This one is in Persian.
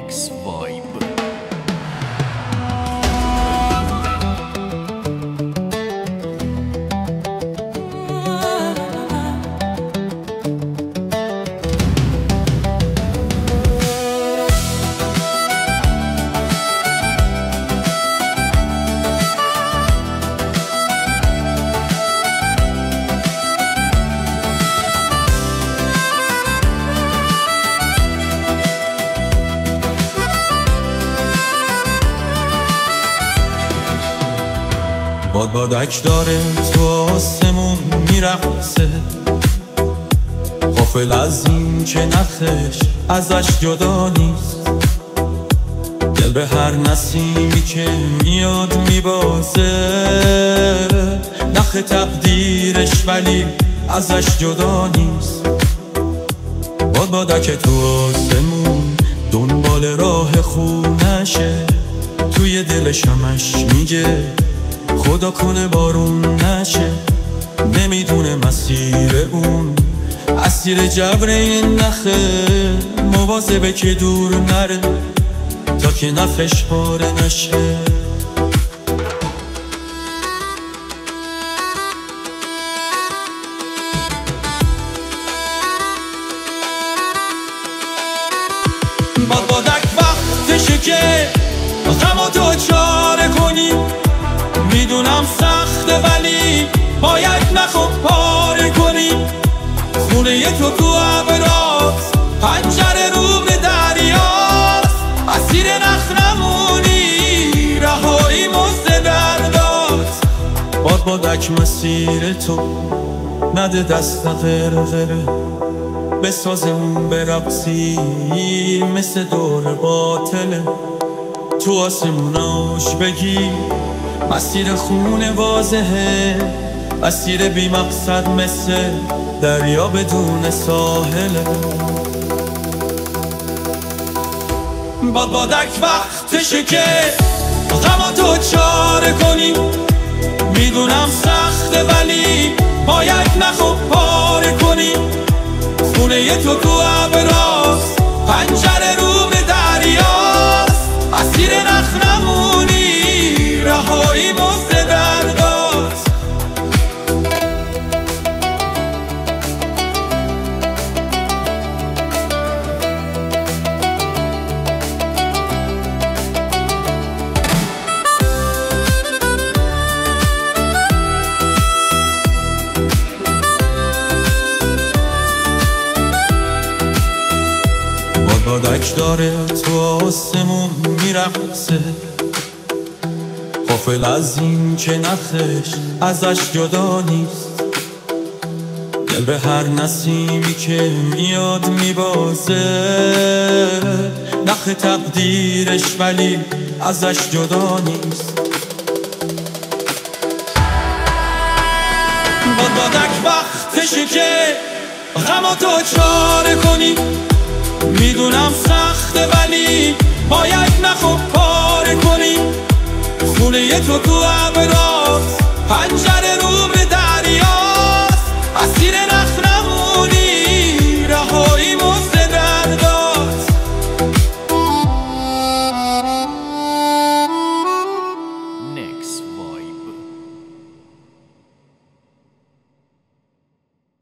Alex Vibe. بادک داره تو آسمون میرقصه، غافل از این که نخش ازش جدا نیست. دل به هر نسیمی که میاد میبازه، نخ تقدیرش ولی ازش جدا نیست. بادک تو آسمون دنبال راه خونشه، توی دلش همش میگه خدا کنه بارون نشه. نمیدونه مسیر اون اسیر جبر این نخه، مواظبه که دور نره تا که نخش پاره نشه. بادک وقتشه که غمو تو چاره کنی. میدونم سخته ولی باید نخو پاره کنی. خونه تو تو ابراست، پنجره رو به دریاست. اسیر نخ نمونی، رهایی مزد درداست. بادک مسیر تو نده دست غرغره، بسازمون برقصی مثل دور باطله. تو آسموناش بگی مسیر خونه واضحه، مسیر بی مقصد مثل دریا بدون ساحله. بادک وقتشه که غم تو چاره کنی. میدونم سخته ولی باید نخو پاره کنی. خونه تو تو ابراست، پنجره رو به دریاست. اسیر نخ نمونی، رهایی مزد درداست. بادک داره تو آسمون میرقصه، غافل از این که نخش ازش جدا نیست. دل به هر نسیمی که میاد میبازه، نخ تقدیرش ولی ازش جدا نیست. بادک وقتشه که غم تو چاره کنی. میدونم سخته ولی باید نخو پاره کنی. خونه تو تو ابراست، پنجره